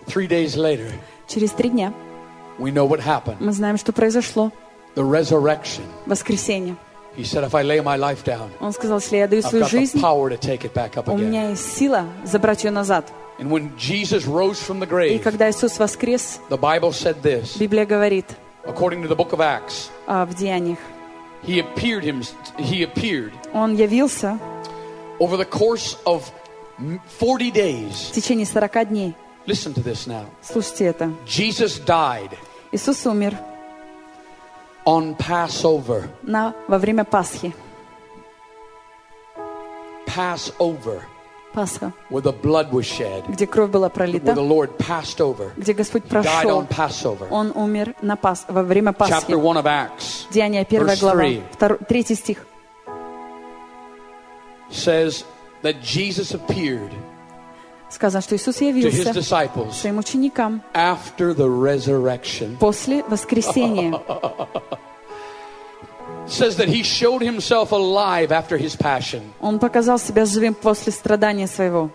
3 days later, Через 3 дня we know what happened. мы знаем, что произошло. The resurrection. Воскресенье. He said, if I lay my life down, Он сказал, если я даю I've свою got the жизнь, power to take it back up у again. меня есть сила забрать ее назад. And when Jesus rose from the И grave, когда Иисус воскрес, the Bible said this, Библия говорит according to the book of Acts, в Деяниях. he appeared Он явился over the course of 40 days. в течение 40 дней. Listen to this now. Слушайте это. Jesus died Иисус умер on Passover. во время Пасхи. Passover, Пасха, where the blood was shed, где кровь была where пролита, the Lord passed over. где Господь He died прошел. on Passover. Он умер во время Пасхи. Chapter 1 of Acts Деяния 1 глава, 3 стих. says that Jesus appeared Сказано, что Иисус to his явился disciples своим ученикам after the resurrection. после воскресения. It says that he showed himself alive after his passion Он показал себя живым после страдания своего.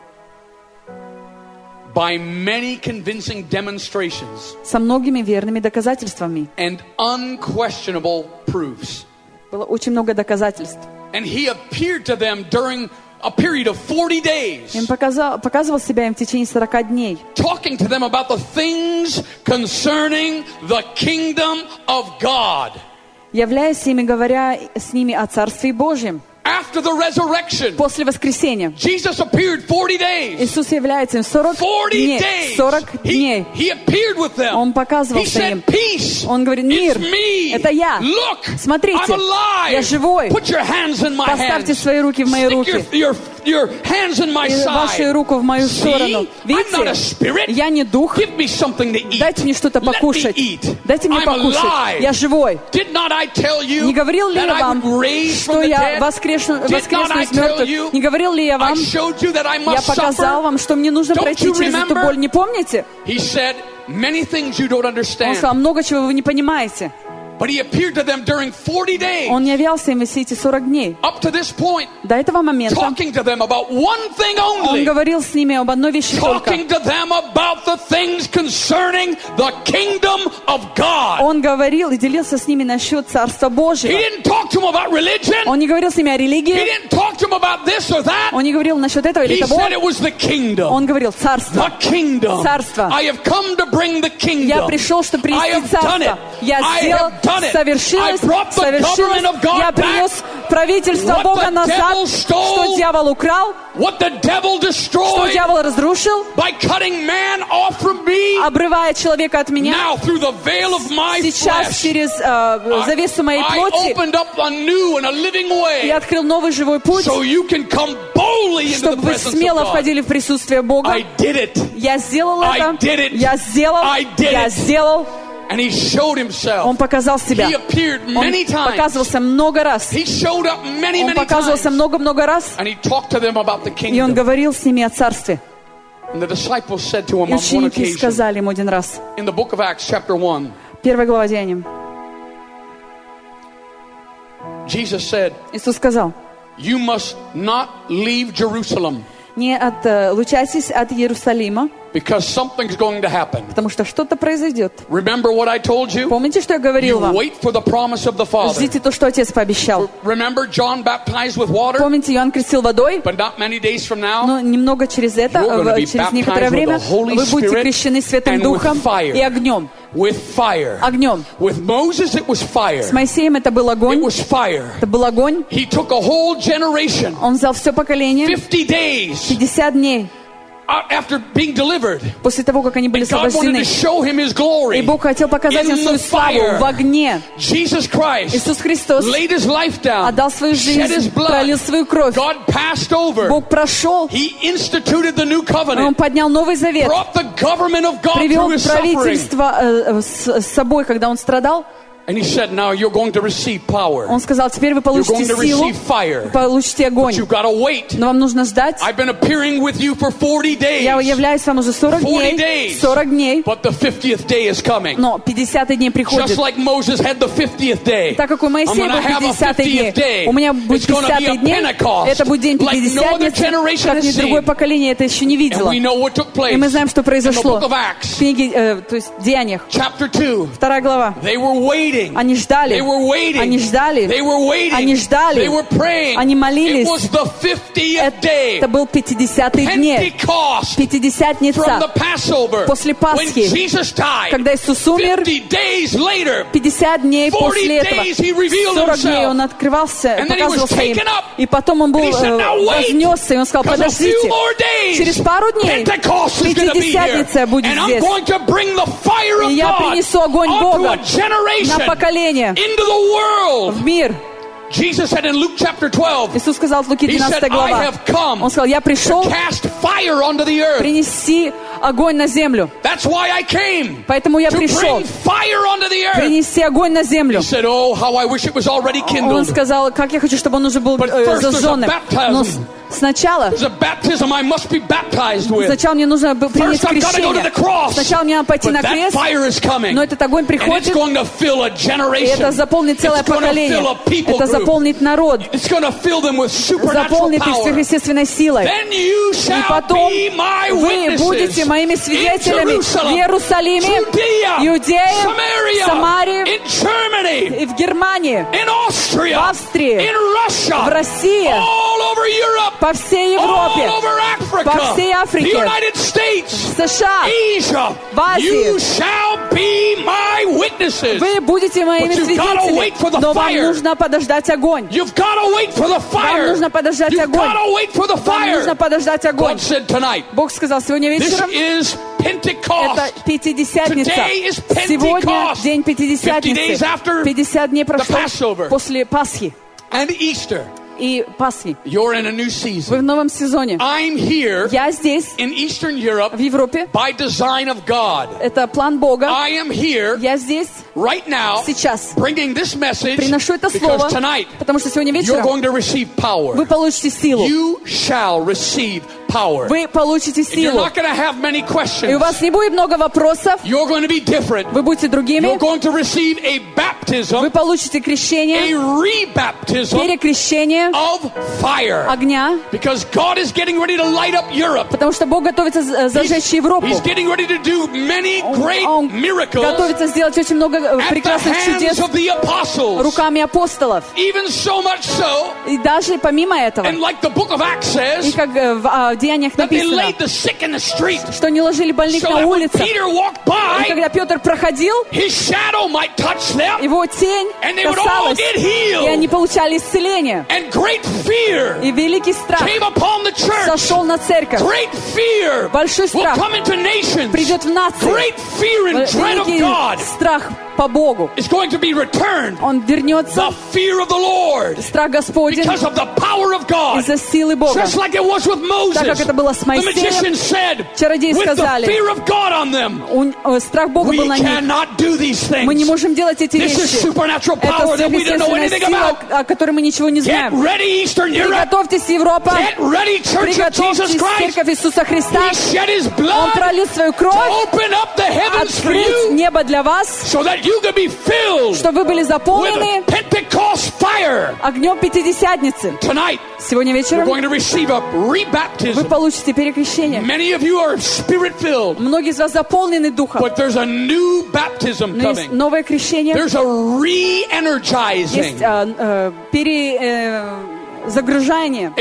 by many convincing demonstrations Со многими верными доказательствами. and unquestionable proofs. Было очень много доказательств. And he appeared to them during a period of 40 days, Он показывал себя им в течение 40 дней. talking to them about the things concerning the kingdom of God. Являясь ими, говоря с ними о Царстве Божьем. After the resurrection, После воскресения Jesus appeared 40 days. Иисус является им 40 40 дней. days. 40 дней. He appeared with them. Он He показывался said, им. peace. Он говорит, мир, It's me. это я. Look, Смотрите, I'm alive. я живой. Put your hands in my Поставьте hands. свои руки в мои Stick руки. your hands in my И вашу side. руку в мою See? сторону. I'm not a Видите? spirit. Я не дух. Give me something to eat. Дайте мне что-то Let me покушать. eat. Дайте мне I'm покушать. alive. Я живой. Did not I tell you Не говорил ли that я I вам, would raise что from the я dead? воскресну Did not I из мертвых? tell you? Не говорил ли я I вам? showed you that I Я must показал suffer. вам, что мне нужно Don't пройти you через эту remember? боль. Не помните? He said many things you don't Он understand. сказал, много чего вы не понимаете. But he appeared to them during 40 days. Он являлся им все эти 40 дней. Up to this point, До этого момента talking to them about one thing он only. говорил с ними об одной вещи только. Talking to them about the things concerning the kingdom of God. Он говорил и делился с ними насчет Царства He Божьего. didn't talk to them about religion. Он не говорил с ними о He религии. didn't talk to them about this or that. Он не говорил насчет этого или He того. said it was the kingdom. Он говорил Царство. The kingdom. Царство. I have come to bring the kingdom. Я пришел, чтобы I принести have done it. Царство. Я I сделал, have done it. совершилось, I brought the government of God я back. принес правительство What Бога the назад, devil stole, что дьявол украл, what the devil что destroyed дьявол разрушил, by cutting man off from me. обрывая человека от меня. Now through the veil of my Сейчас flesh, через завесу моей I плоти opened up a new and a living way я открыл новый живой путь, so you can come boldly into the чтобы вы presence of смело God. входили в присутствие Бога. I did it. Я сделал I это. did it. Я сделал. I did Я it. сделал. And he showed himself. Он показал себя. He appeared Он many times. показывался много раз. He showed up many, Он many показывался times. много-много раз. And he talked to them about the И он kingdom. говорил с ними о Царстве. And the disciples said to him И on one ученики occasion, сказали ему один раз. in the book of Acts chapter 1, 1 глава Деяний. Jesus said, Иисус сказал, you must not leave Jerusalem не отлучайтесь от Иерусалима, because something's going to happen. потому что что-то произойдет. Remember what I told you? Помните, что я говорил You вам? wait for the promise of the Father. Ждите то, что Отец пообещал. Remember John baptized with water? Помните, Иоанн крестил водой, But not many days from now, но немного через это, You're gonna be через некоторое baptized with время, the Holy вы будете Spirit крещены Святым and with Духом fire. и огнем. with fire. Огнем. With Moses it was fire. С Моисеем это был It огонь. was fire. Это был огонь. He took a whole generation, Он взял все поколение, 50 days 50 дней after being delivered. после того, как они были And God wanted освобождены. to show him his glory. И Бог хотел показать им In свою the славу fire. в огне. Jesus Christ Иисус Христос laid his life down, отдал свою shed his жизнь, blood. пролил свою кровь. God passed over. Бог прошел, He instituted the new Он covenant, поднял Новый Завет, brought the government of God привел through his suffering. правительство с собой, когда Он страдал. And he said, now you're going to receive power. Он сказал, теперь вы You're going получите to силу, receive fire. получите огонь. But you've got to wait. Но вам нужно ждать. I've been appearing with you for 40 days. Я являюсь вам уже 40 дней. 40 дней. But the 50th day is coming. Но 50-й день приходит. Just like Moses had the 50th day. Так как у Моисея был 50-й день, у меня будет 50-й день. Это будет день Пятидесятницы, как ни другое поколение это еще не видело. И мы знаем, что произошло в книге, то есть в Деяниях. 2 глава. Они ждали. Они ждали. Они ждали. Они молились. Это был 50-й день. Пятидесятница. После Пасхи. Когда Иисус умер, 50 дней после этого, 40 дней Он открывался, показывался им. И потом Он был вознесся, и Он сказал, подождите, через пару дней Пятидесятница будет здесь. И я принесу огонь Бога на поколение, в мир. Иисус сказал в Луки 12 глава, Он сказал, я пришел принести огонь на землю. Поэтому я пришел принести огонь на землю. Он сказал, как я хочу, чтобы он уже был зажженным. Но сначала мне нужно принять крещение. Сначала мне надо пойти на крест, но этот огонь приходит, и это заполнит целое поколение. Это заполнит народ, заполнит их сверхъестественной силой. И потом вы будете моими свидетелями в Иерусалиме, Иудее, Самарии, и в Германии, в Австрии, в России, по всей Европе, по всей Африке, в США, в Азии. Вы будете моими свидетелями, но вам нужно подождать огонь. Вам нужно подождать огонь. Вам нужно подождать огонь. Бог сказал, сегодня вечером это Пятидесятница. Сегодня день Пятидесятницы. 50 дней прошло после Пасхи. И Пасхи. Вы в новом сезоне. Я здесь, в Европе. Это план Бога. Я здесь, сейчас, приношу это слово, потому что сегодня вечером вы получите силу. Вы получите силу. И у вас не будет много вопросов. Вы будете другими. Вы получите крещение, перекрещение огня. Потому что Бог готовится зажечь Европу. Он готовится сделать очень много прекрасных чудес руками апостолов. И даже помимо этого, и как в Деяниях написано, что они ложили больных на улицах. И когда Петр проходил, его тень касалась, и они получали исцеление. И великий страх сошел на церковь. Большой страх придет в нации. Великий страх по Богу. Он вернется. Страх Господень из-за силы Бога. Так как это было с Моисеем, чародеи сказали, страх Бога был на них. Мы не можем делать эти вещи. Это сверхъестественная сила, о которой мы ничего не знаем. Приготовьтесь, Европа. Приготовьтесь, Церковь Иисуса Христа. Он пролил свою кровь, открыть небо для вас, чтобы вы были заполнены огнем Пятидесятницы. Сегодня вечером вы получите перекрещение. Многие из вас заполнены Духом. Но есть новое крещение. Есть загружение.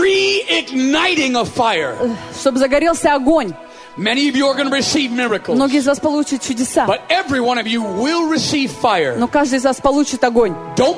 Чтобы загорелся огонь. Многие из вас получат чудеса. Но каждый из вас получит огонь.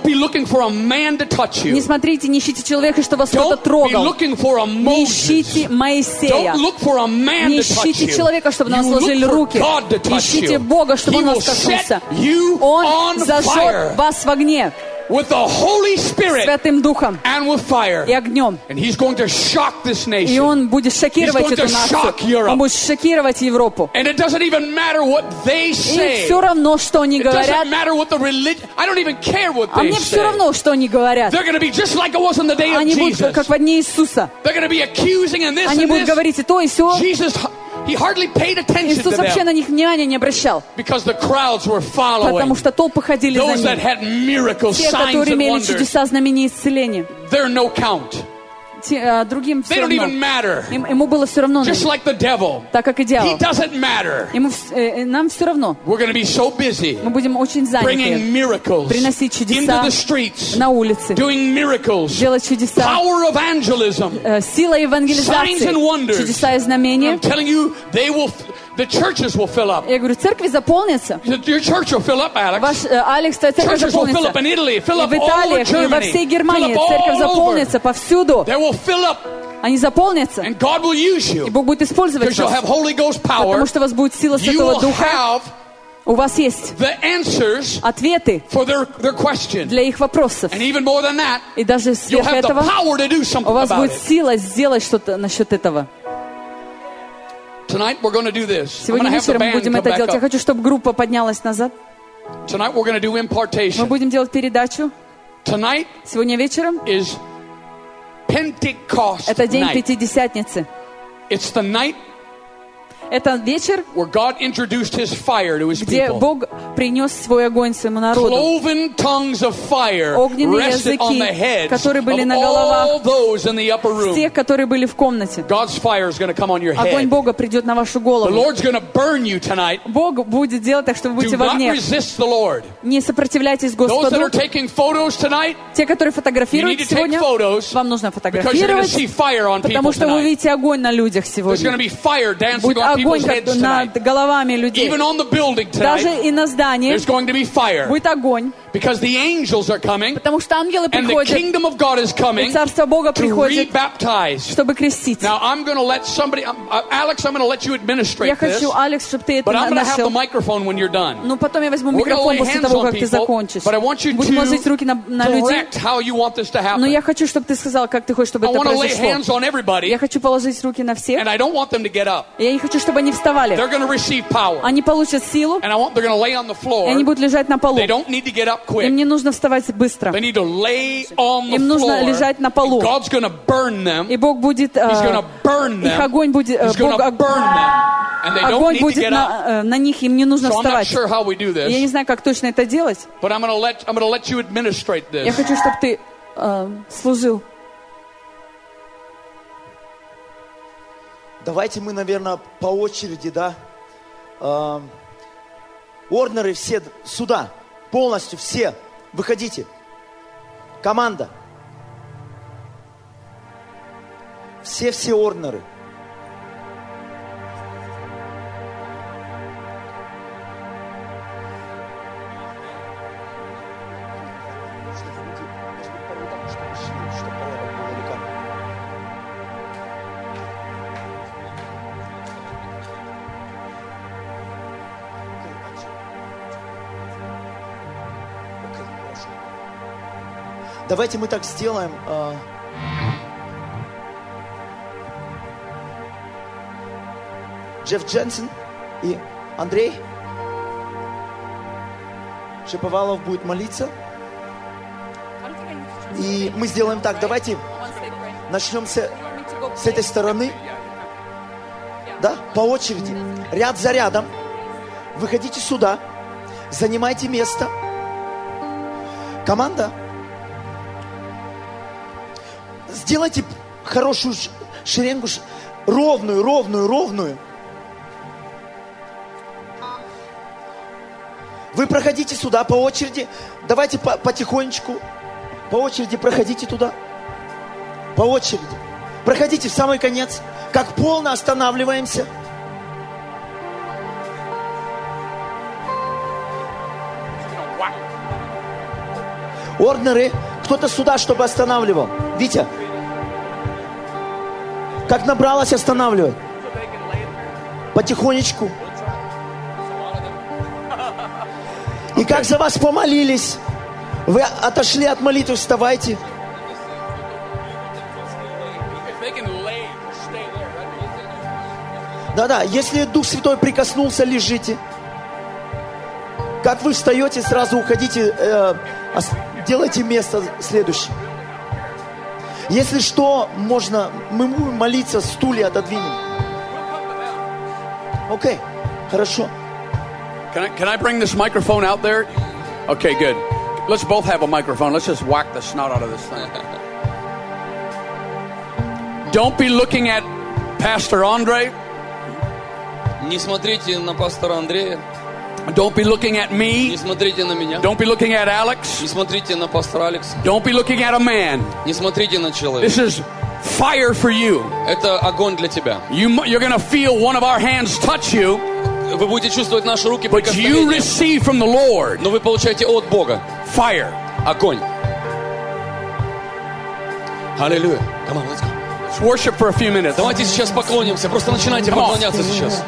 Не смотрите, не ищите человека, чтобы вас кто-то трогал. Не ищите Моисея. Не ищите человека, чтобы на вас сложили руки. Ищите Бога, чтобы Он вас коснулся. Он зажжет вас в огне. with the Holy Spirit Святым Духом and with fire. И огнем. And he's going to shock this nation. И он будет шокировать эту нацию. Он будет шокировать Европу. And it doesn't even matter what they say. И все равно, что они говорят. It doesn't matter what the religion. I don't even care what they say. А мне все равно, что они говорят. They're going to be just like it was in the day of Jesus. Они будут как в дни Иисуса. They're going to be accusing and this Они and будут this. говорить и то, и сё. Jesus, he hardly paid attention to Иисус вообще them. на них внимания не обращал. Because the crowds were following. Потому что толпы ходили за Those that ним. had miracles, Те, signs которые and имели wonders. чудеса, знамения, исцеления. They're no count. Другим все They don't равно. even matter. Ему было все равно. Just like the devil. Так как и He дьявол. doesn't matter. Нам все равно. We're going to be so busy Мы будем очень заняты. bringing miracles Приносить into чудеса the streets, на улице. doing miracles, Делать чудеса. power of evangelism, Сила signs and евангелизации. wonders. Чудеса и знамения. I'm telling you, the churches will fill up. Я говорю, церкви заполнятся. Your church will fill up, Alex. Алекс, твоя церковь Churches will fill заполнится. up in Italy, fill И up в all over Италии, и во всей Germany, Германии fill up церковь all over. заполнится повсюду. They will fill up, Они заполнятся. and God will use И you Бог будет использовать because you'll have вас. Holy Ghost power. Потому что у вас будет сила You Святого will Духа. have У вас есть the answers ответы for their question. для их вопросов. And even more than that, И даже you'll сверх have the этого power to do у something вас about будет it. сила сделать что-то насчет этого. Tonight we're going to do this. I'm Сегодня going to have the вечером мы band будем come это back делать. Я up. хочу, чтобы группа поднялась назад. Tonight we're going to do Мы impartation. будем делать передачу. Tonight Сегодня вечером is Pentecost это день night. Пятидесятницы. It's the night Это вечер, where God introduced His fire to His где people. Бог принес свой огонь своему народу. Cloven tongues of fire Огненные rested on the языки, heads которые были of на all головах those in the upper room. тех, которые были в комнате. God's fire is going to come on your Огонь head. Бога придет на вашу The голову. Lord's going to burn you tonight. Бог будет делать так, что вы будете Do в not огне. resist the Lord. Не сопротивляйтесь Those that are Господу. taking photos tonight, Те, которые you need фотографируют to take сегодня, photos вам нужно because you're going to фотографировать, see fire on people потому что вы tonight. увидите огонь на людях There's going to сегодня. be fire dancing Будет on огонь people's heads над tonight. головами людей. Even on the building Даже tonight, и на здании there's going to be fire будет огонь, because the angels are coming потому что ангелы and the приходят, kingdom of God is и coming Царство Бога to приходит, rebaptize. чтобы крестить. Now I'm going to let somebody, Alex, I'm going to let you Я administrate this, хочу, Алекс, чтобы ты это but I'm going to have the начал. microphone when you're done. Ну, потом я возьму We're gonna микрофон lay после hands того, on как ты people, закончишь. but I want you Будем ложить руки на людей. direct how you want this to Но я happen. хочу, чтобы ты сказал, как ты хочешь, чтобы I это want to lay hands произошло. on everybody, Я хочу положить руки на всех. and I don't want them to get up. Я не хочу, чтобы они вставали. They're going to receive power, Они получат силу, and they're going to lay on the и floor. они будут лежать на полу. They don't need to get up quick. Им не нужно вставать быстро. They need to lay on the Им нужно floor. лежать на полу. God's going to burn them. И Бог будет, He's going to burn их them. огонь будет, He's going to burn them. And they don't огонь need to будет get up. на них, им не нужно So I'm not вставать. sure how we do Я не this, знаю, как точно это делать. but I'm going to let you administrate Я this. хочу, чтобы ты служил. Давайте мы, наверное, по очереди, да? Орднеры все сюда, полностью все, выходите. Команда. Все орднеры. Давайте мы так сделаем. Джефф Дженсен и Андрей Шиповалов будет молиться. И мы сделаем так. Давайте начнем с этой стороны. Да, по очереди. Ряд за рядом. Выходите сюда. Занимайте место. Команда. Сделайте хорошую шеренгу, ровную. Вы проходите сюда по очереди. Давайте потихонечку. По очереди проходите туда. По очереди. Проходите в самый конец. Как полно останавливаемся. Орднеры, кто-то сюда, чтобы останавливал. Витя, как набралось, останавливай. Потихонечку. И как за вас помолились, Вы отошли от молитвы, вставайте. Да-да, если Дух Святой прикоснулся, лежите. Как вы встаете, сразу уходите, делайте место следующее. Если что, можно, мы будем молиться, стулья отодвинем. Окей, хорошо. Can I bring this microphone out there? Okay, good. Let's both have a microphone. Let's just whack the snot out of this thing. Don't be looking at Pastor Andre. Не смотрите на пастора Андрея. Don't be looking at me. Не смотрите на меня. Don't be looking at Alex. Не смотрите на пастора Алекса. Don't be looking at a man. Не смотрите на человека. This is fire for you. Это огонь для тебя. You're going to feel one of our hands touch you. Вы будете чувствовать наши руки But you прикосновения. receive from the Lord. Но вы получаете от Бога. Fire. Огонь. Аллилуйя. Come on, let's go. Let's worship for a few minutes. Давайте сейчас поклонимся. Просто начинайте поклоняться сейчас.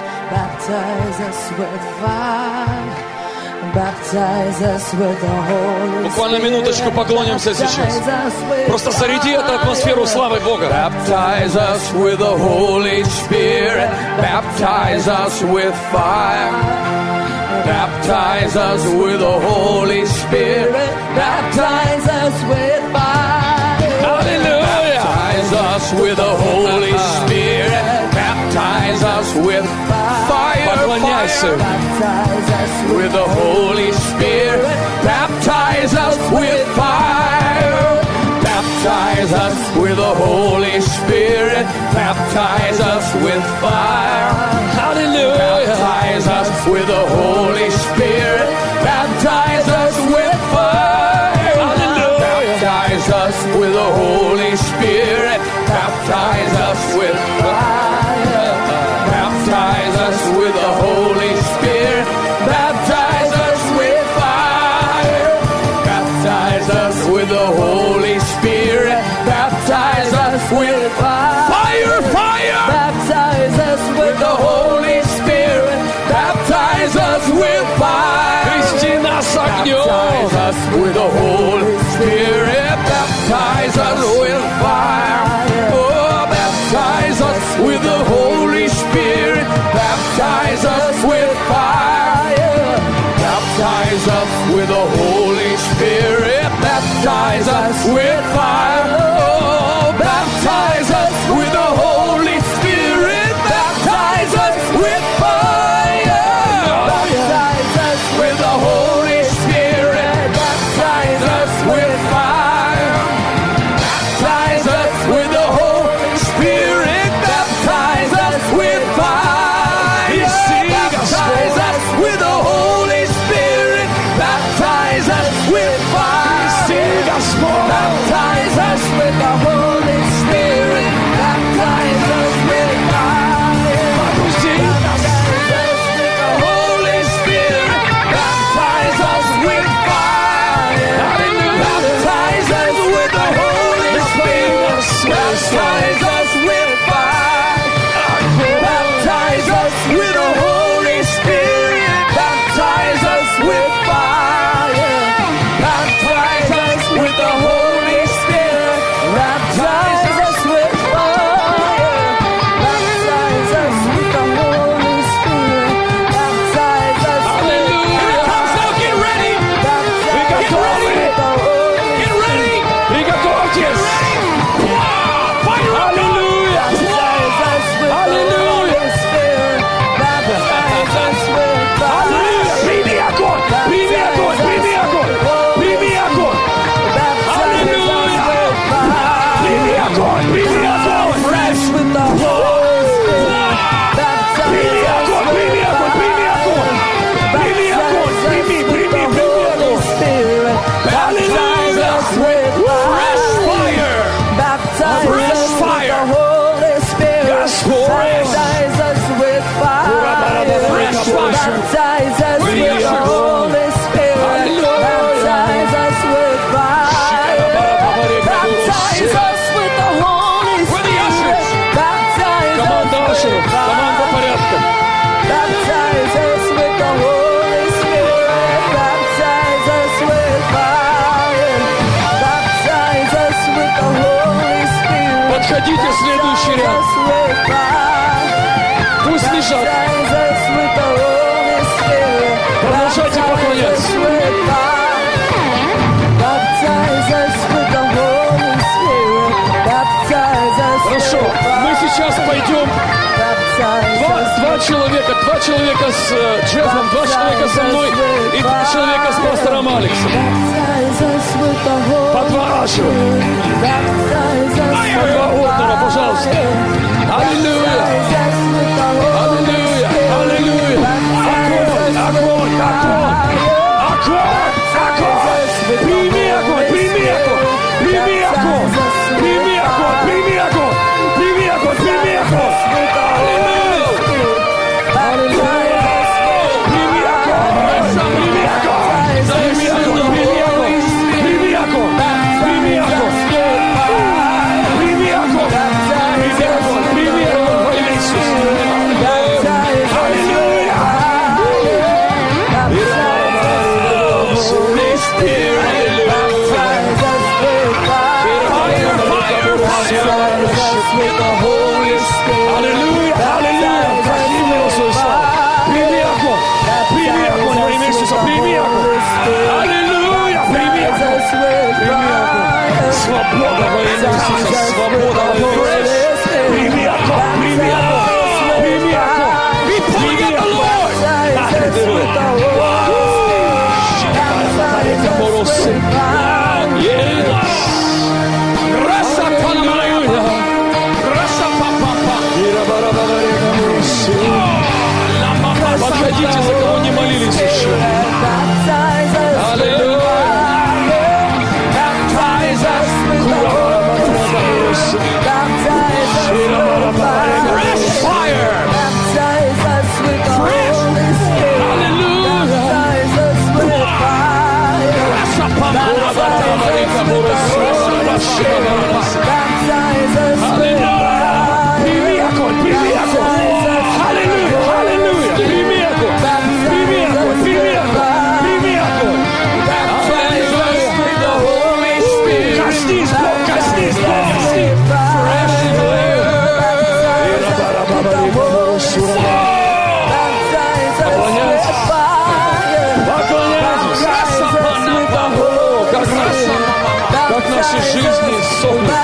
Буквально минуточку поклонимся сейчас. Просто заряди эту атмосферу славы Бога. Baptize us with the Holy Spirit. Baptize us with fire. Baptize us with the Holy Spirit. Baptize us with fire. Hallelujah. Baptize us with the Holy Spirit. Baptize us with fire. Поклоняйся. With the Holy Spirit. Baptize us with fire. Baptize us with the Holy Spirit. Baptize us with fire. Hallelujah. Baptize us with the Holy Spirit. Baptize us with fire. Hallelujah. Baptize us with the Holy Spirit. Baptize us with fire. Baptize us with the Holy Spirit. Baptize us with fire. Baptize us with the Holy Spirit. Baptize us with fire. Fire. Baptize us with the Holy Spirit. Baptize us with fire. Крести нас огнем. Baptize us with the Holy Spirit. Baptize us with fire. Oh, baptize us with the Holy Spirit. Baptize us with fire. Baptize us with the Holy Spirit. Baptize us with fire. Oh, baptize us with the Holy Spirit. Baptize us with fire. Baptize us with the Holy Spirit. Baptize us with fire. Baptize us with the Holy Spirit. Baptize us with fire. Baptize us with the Holy Spirit. Baptize us with fire. Baptize us with the Holy Spirit. Baptize us with fire. Baptize us with the Holy Spirit. Baptize us with fire. Baptize us with the Holy Spirit. Baptize us with fire. Baptize us with the Holy Spirit. Baptize us with fire. Baptize us with the Holy Spirit. Baptize us with fire. Baptize us with the Holy Spirit. Baptize us with fire. Here it comes now. Get ready. Get ready. Get ready. Get ready. Wow. Fire up. Hallelujah. Baptize us with the Holy Spirit. Baptize us with fire. Primi agora. Primi agora. Primi agora. Primi agora. Hallelujah. Primi agora. Primi agora. Fresh with the Holy Spirit. Primi agora. Primi agora. Primi agora. Primi agora. Primi. Primi. Primi agora. Baptize us with fresh fire. Baptize us with the Holy Spirit. Baptize us with fire. Fresh fire. Baptize us with the Holy Spirit. Baptize us with fire. Baptize us with the Holy Spirit. Baptize us with fire. Baptize us with the Holy Spirit. Baptize us with fire. Проходите в следующий ряд. Пусть лежат. Продолжайте поклоняться. Хорошо, мы сейчас пойдем. Два человека с Джеффом, 2 человека со мной и 2 человека с пастором Алексом. По 2 Ашу. По 2 ордера, пожалуйста. Аллилуйя. Аллилуйя. Аллилуйя. Огонь, огонь, огонь. Огонь, огонь. Прими огонь, прими огонь. Прими огонь. Прими огонь, прими огонь. Прими огонь, прими огонь. Свобода во имя Иисуса, свобода во имя Иисуса. Прими огонь, прими огонь, прими огонь. We point at the Lord. Подходите, за кого не молились еще. Аллилуйя. Fresh fire. Fresh. Как наши жизни сохнут.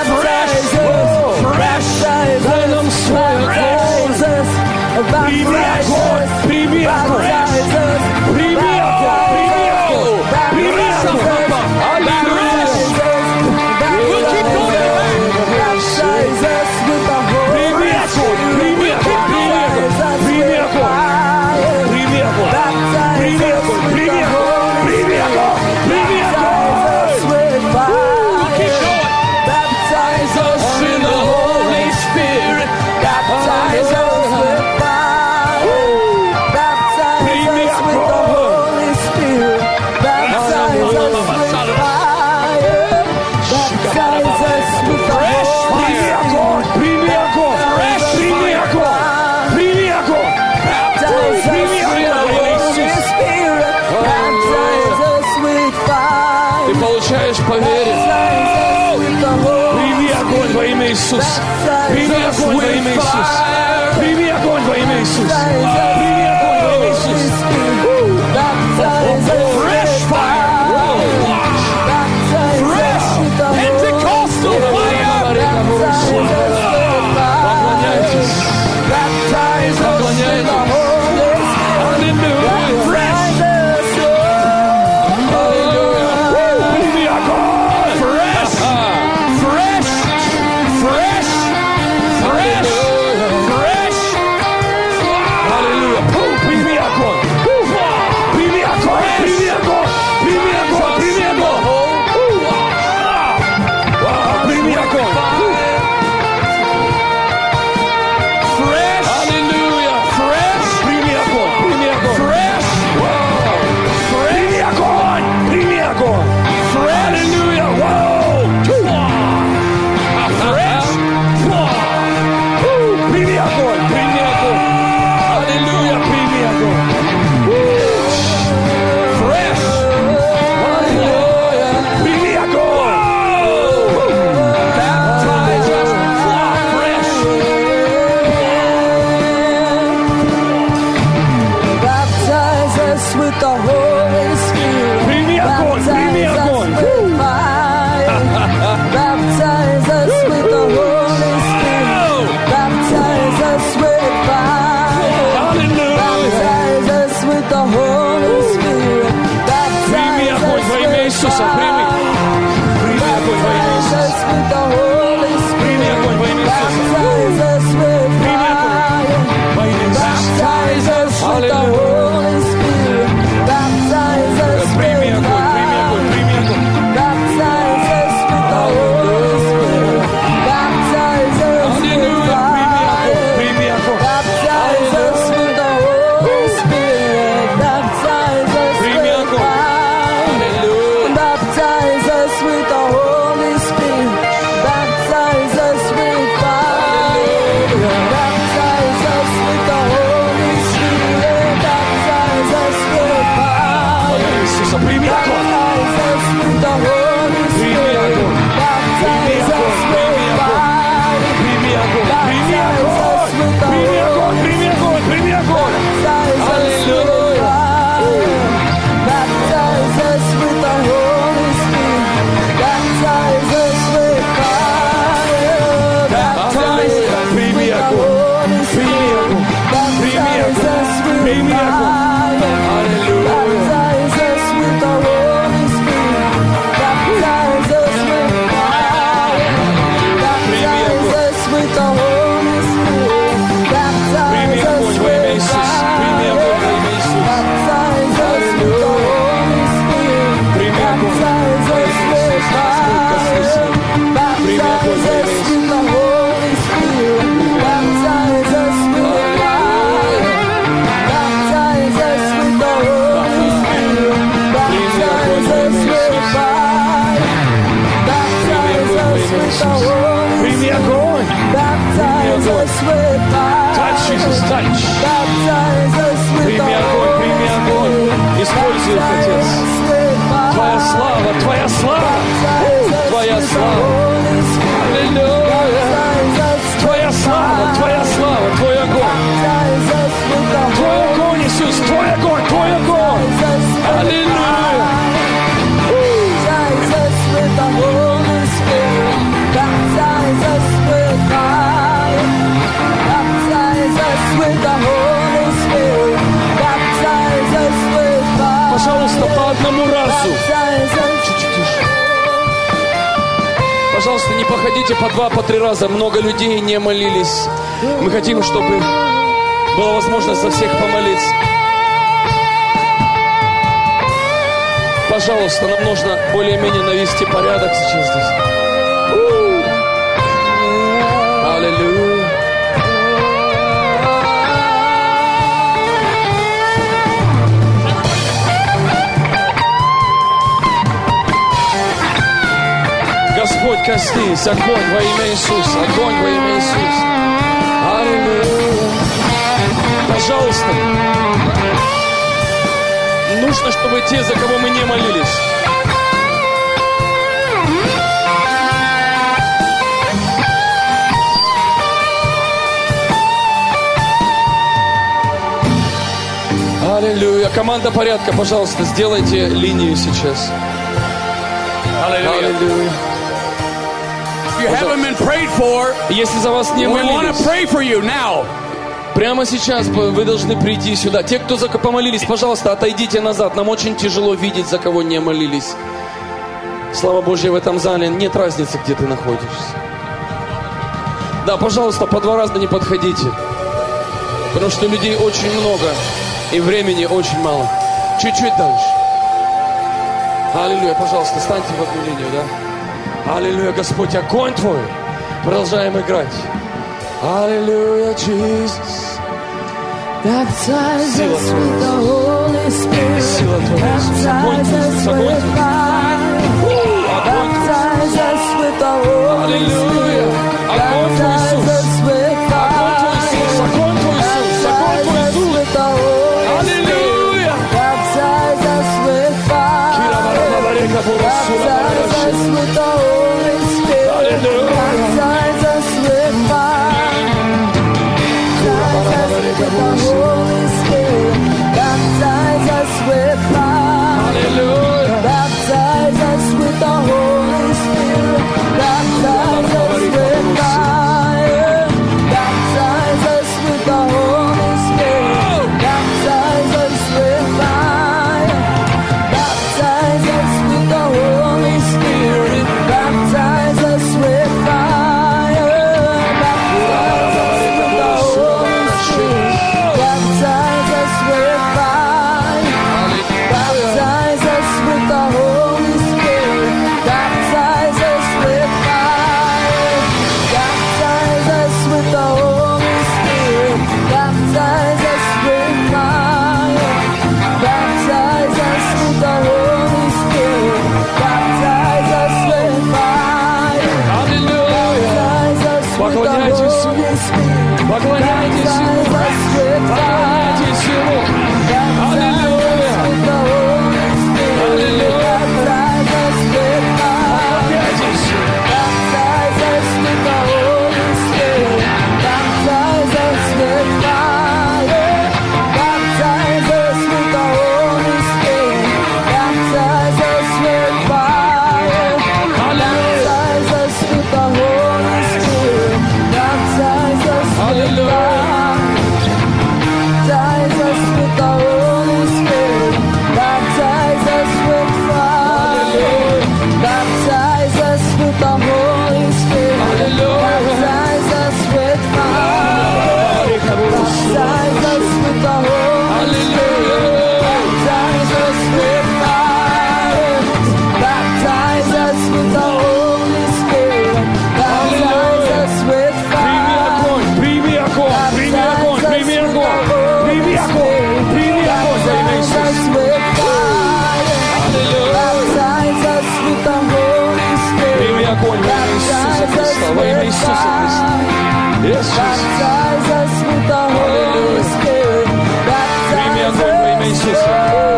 Дай нам свой огонь. Прими огонь. Прими огонь. Прими огонь. Прими огонь. Прими огонь. Аллилуйя. Прими огонь. Прими огонь. Прими огонь. Прими огонь. Прими огонь. Прими огонь. Прими огонь. Прими огонь. Baptize us with fire. Иисуса, прими. Прими огонь во имя Иисуса. Прими огонь во имя Иисуса. Прими огонь во имя Иисуса. Аллилуйя. Прими огонь, прими огонь, прими огонь. Пожалуйста, не походите по 2, по 3 раза. Много людей не молились. Мы хотим, чтобы была возможность за всех помолиться. Пожалуйста, нам нужно более-менее навести порядок сейчас здесь. Аллилуйя. Господь, коснись, огонь во имя Иисуса, огонь во имя Иисуса. Аллилуйя. Пожалуйста, нужно, чтобы те, за кого мы не молились, Аллилуйя. Команда порядка, пожалуйста, сделайте линию сейчас. Аллилуйя. Если за вас не молились, прямо сейчас вы должны прийти сюда. Те, кто за кого помолились, пожалуйста, отойдите назад. Нам очень тяжело видеть, за кого не молились. Слава Божья, в этом зале нет разницы, где ты находишься. Да, пожалуйста, по 2 раза не подходите. Потому что людей очень много и времени очень мало. Чуть-чуть дальше. Аллилуйя, пожалуйста, станьте в одну линию, да? Аллилуйя, Господь, огонь Твой. Продолжаем играть. Аллилуйя, Иисус. Сила Твоя. Сила Твоя, Иисус. Огонь Твой, Иисус. Огонь Твой. Огонь Твой. Аллилуйя. Огонь Твой, Иисус. Огонь Твой, Иисус. Огонь Твой, Иисус. Огонь Твой, Иисус. Аллилуйя. Христа, во имя Иисуса Христа. Прими огонь во имя Иисуса.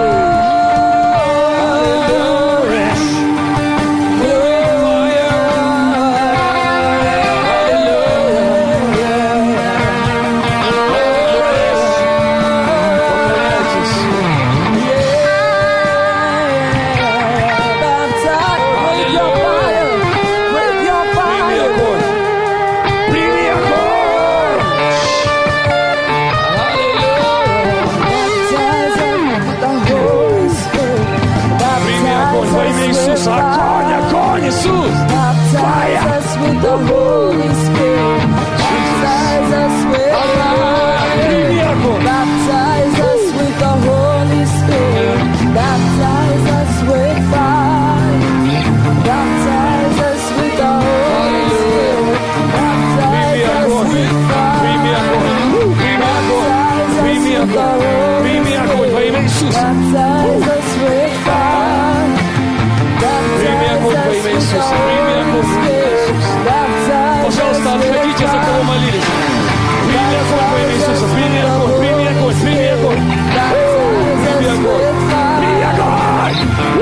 Пожалуйста, отходите, за кого молились. Прими огонь во имя Иисуса. Прими огонь, прими огонь, прими огонь. Прими огонь. Прими огонь.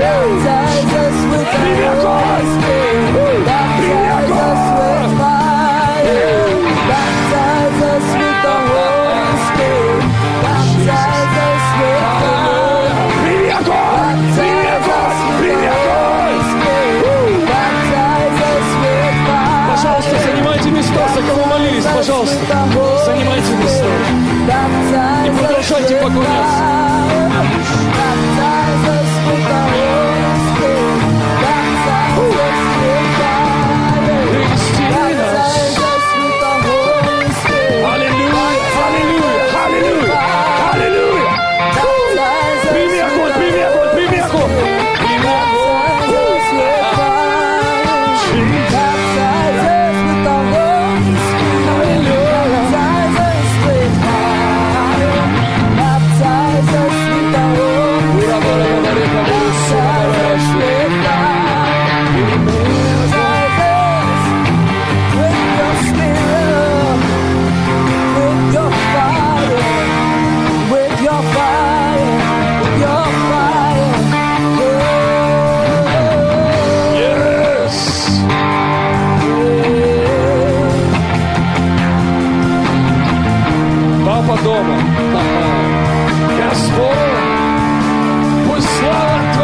Прими огонь. Прими огонь. Пожалуйста, занимайте места, за кого молились, пожалуйста. Занимайте места. И продолжайте поклоняться. Аллилуйя, аллилуйя, аллилуйя, аллилуйя. Прими огонь, прими огонь, прими огонь. Прими огонь. Папа дома. Господь, пусть слава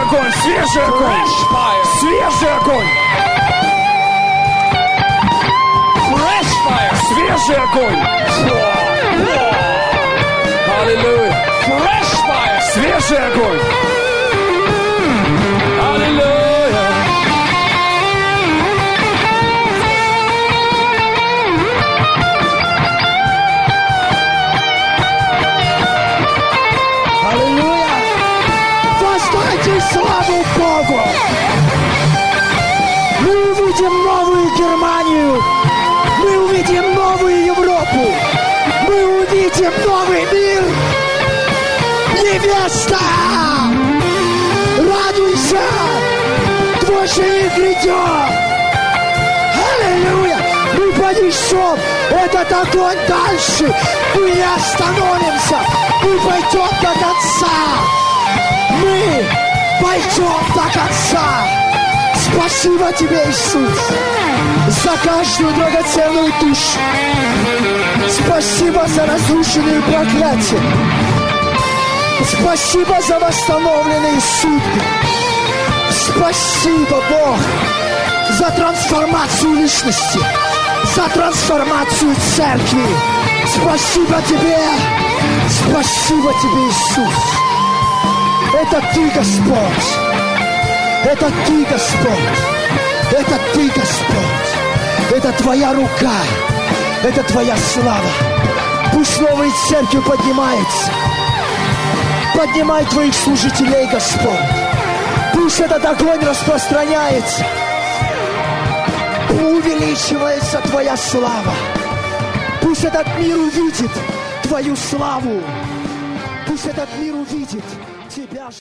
огонь, свежий огонь, свежий огонь. Свежий огонь. Аллилуйя. Свежий огонь. Аллилуйя. Аллилуйя. Воздайте славу Богу. Мы увидим новую Германию. Мы увидим новую Европу. Мы увидим новый мир. Невеста, радуйся, твой жених грядет. Аллилуйя. Мы понесем этот огонь дальше. Мы не остановимся. Мы пойдем до конца. Мы пойдем до конца. Спасибо тебе, Иисус, за каждую драгоценную душу. Спасибо за разрушенные проклятия. Спасибо за восстановленные судьбы. Спасибо, Бог, за трансформацию личности, за трансформацию церкви. Спасибо тебе. Спасибо тебе, Иисус. Это ты, Господь. Это ты, Господь. Это ты, Господь. Это твоя рука. Это твоя слава. Пусть новые церкви поднимаются. Поднимай твоих служителей, Господь. Пусть этот огонь распространяется. Увеличивается твоя слава. Пусть этот мир увидит твою славу. Пусть этот мир увидит тебя же.